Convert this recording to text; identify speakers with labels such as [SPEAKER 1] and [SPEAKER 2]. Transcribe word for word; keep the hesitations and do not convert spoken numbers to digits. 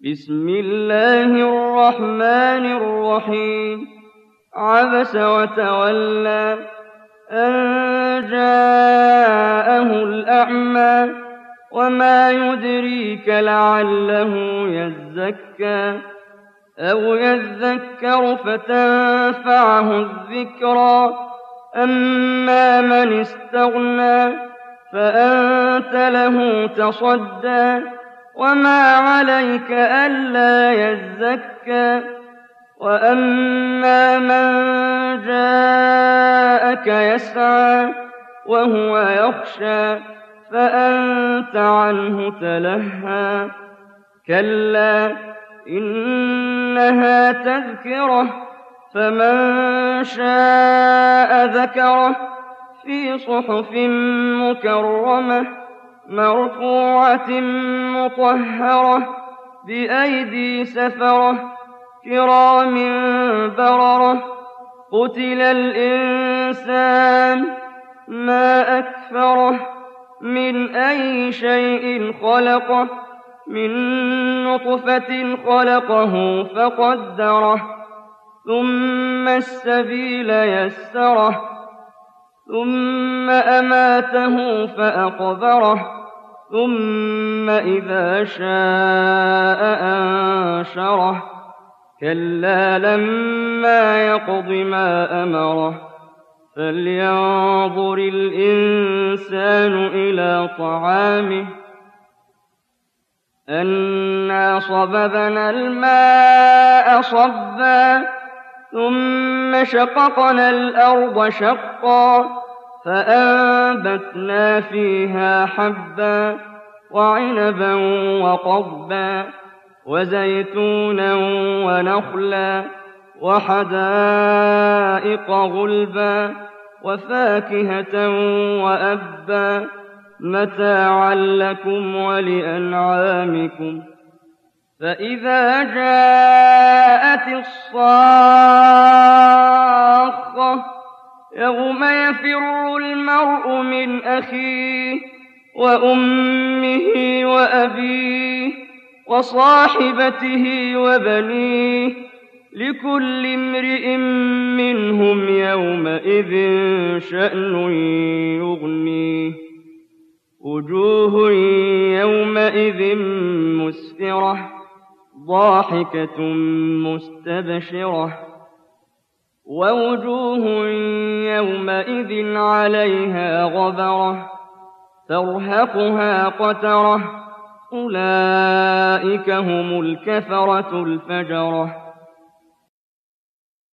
[SPEAKER 1] بسم الله الرحمن الرحيم عبس وتولى أن جاءه الأعمى وما يدريك لعله يزكى أو يذكر فتنفعه الذكرى أما من استغنى فأنت له تصدى وما عليك ألا يزكى وأما من جاءك يسعى وهو يخشى فأنت عنه تلهى كلا إنها تذكرة فمن شاء ذكره في صحف مكرمة مرفوعة مطهرة بأيدي سفرة كرام بررة قتل الإنسان ما أكفره من أي شيء خلقه من نطفة خلقه فقدره ثم السبيل يسره ثم أماته فأقبره ثم إذا شاء أنشره كلا لما يقض ما أمره فلينظر الإنسان إلى طعامه أنا صببنا الماء صبا ثم شققنا الأرض شقا فأنبتنا فيها حبا وعنبا وقضبا وزيتونا ونخلا وحدائق غلبا وفاكهة وأبا متاعا لكم ولأنعامكم فإذا جاءت الصاخة يوم يفر المرء من أخيه وأمه وأبيه وصاحبته وبنيه لكل امرئ منهم يومئذ شأن يغنيه وجوه يومئذ مسفرة ضاحكة مستبشرة ووجوه يومئذ عليها غبرة ترهقها قترة أولئك هم الكفرة الفجرة